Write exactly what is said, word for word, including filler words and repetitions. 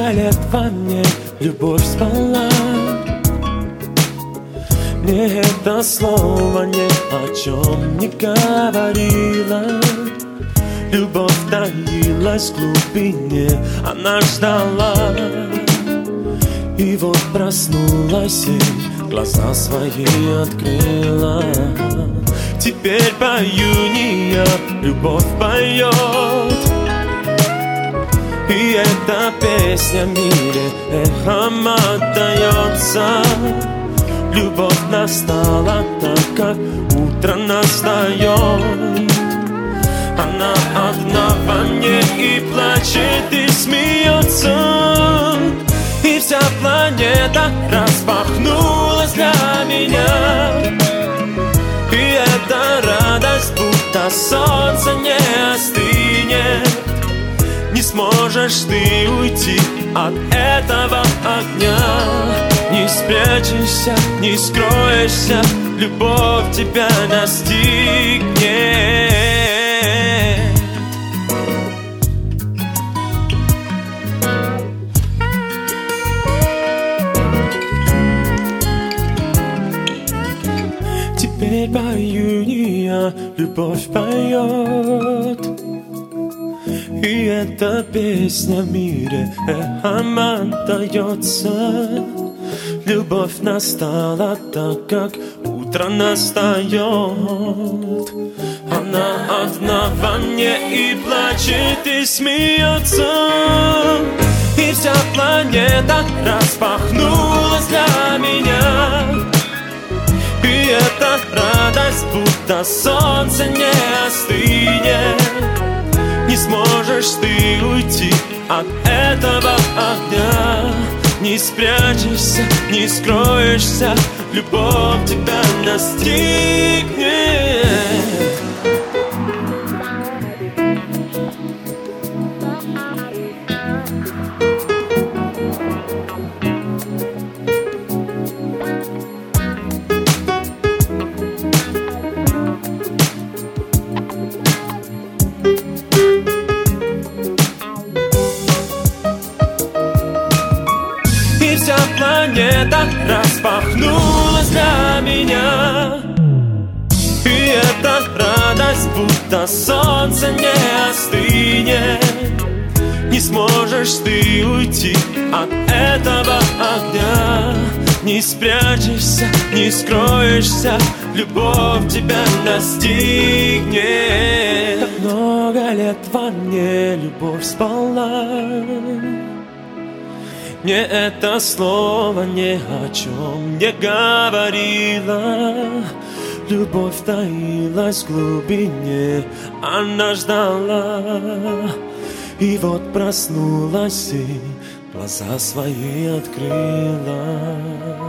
много лет во мне любовь спала. Мне это слово ни о чем не говорило. Любовь таилась в глубине, она ждала. И вот проснулась и глаза свои открыла. Теперь пою не я, любовь поет. И эта песня в мире эхом отдается. Любовь настала так, как утро настает. Она одна во мне и плачет, и смеется. И вся планета распахнулась для меня. И эта радость, будто солнце не остынет. Не сможешь ты уйти от этого огня. Не спрячешься, не скроешься, любовь тебя настигнет. Теперь пою не я, любовь поет. И эта песня в мире эхом отдается. Любовь настала так, как утро настает. Она одна во мне и плачет, и смеется. И вся планета распахнулась для меня. И эта радость, будто солнце не остынет. Не сможешь ты уйти от этого огня. Не спрячешься, не скроешься, любовь тебя настигнет. Вся планета распахнулась для меня. И эта радость, будто солнце не остынет. Не сможешь ты уйти от этого огня. Не спрячешься, не скроешься, любовь тебя настигнет. Так много лет во мне любовь спала. Мне это слово ни о чем не говорило. Любовь таилась в глубине, она ждала. И вот проснулась и глаза свои открыла.